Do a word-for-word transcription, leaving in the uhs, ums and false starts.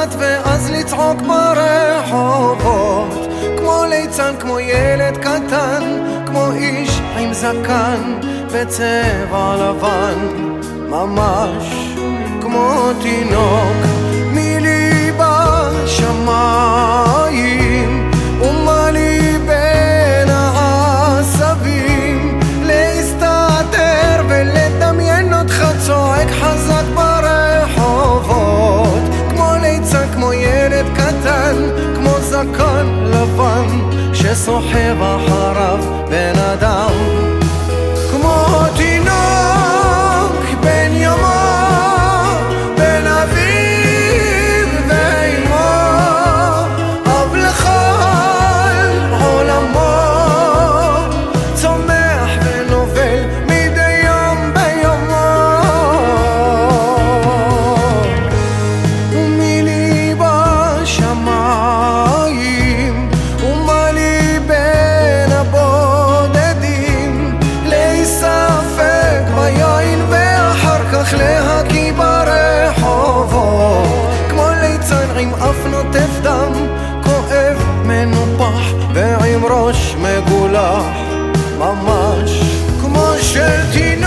קצת ואז לצעוק ברחובות, כמו ליצן, כמו ילד קטן, כמו איש עם זקן בצבע לבן, ממש כמו תינוק מילי בשמיים. ומה לי בין העשבים להסתתר ולדמיין אותך צועק חזק ברחובות, כמו ליצן, כמו ילד קטן, כמו זקן לבן שסוחב אחריו בן אדם, כמו תינוק בן יומו, בן אביו ואימו, אב לכל עולמו, צומח ונובל מדי יום ביומו. ומי לי בשמיים, ומה לי בין הבודדים, להיספק ביין ואחר כך להקיא ברחובות, כמו ליצן עם אף נוטף דם, כואב מנופח ועם ראש מגולח, ממש כמו של תינוק